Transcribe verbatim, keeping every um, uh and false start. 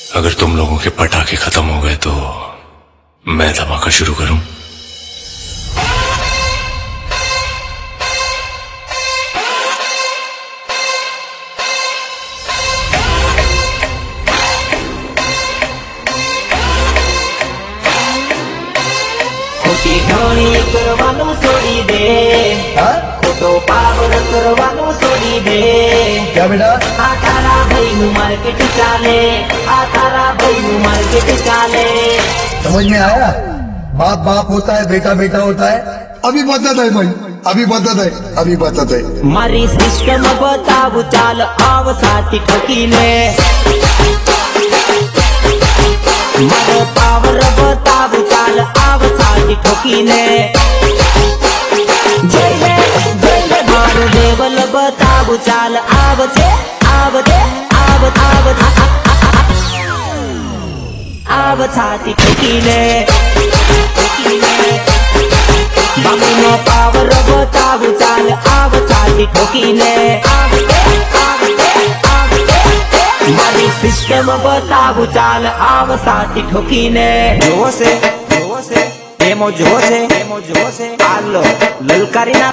अगर तुम लोगों के पटाखे खत्म हो गए तो मैं धमाका शुरू करूं। खोटी घणी करवानो छोड़ी दे, खोटो पावर करवानो छोड़ी दे। क्या बेटा? आ तारा भाई नु मार्केट चाले, आ तारा भाई नु मार्केट चाले। समझ में आया? बाप बाप होता है, बेटा बेटा होता है। अभी बताता है भाई, अभी बताता है, अभी बताता है। मारी सिस्टम बताऊ चाल आव साथी ठकीले, मारो पावर बताऊ चाल आव साथी ठकीले। जय ले जय ले मारो देवल बताऊ चाल आव छे आव दे आव आव आव साथी ठकीले। बाबूनो पावर बताऊ चाल आव साथी ठोकीले। मारी सिस्टम बताऊ चाल आव साथी ठोकीले। जोश है जोश है एमो जोश है एमो जोश है आलो ललकारी ना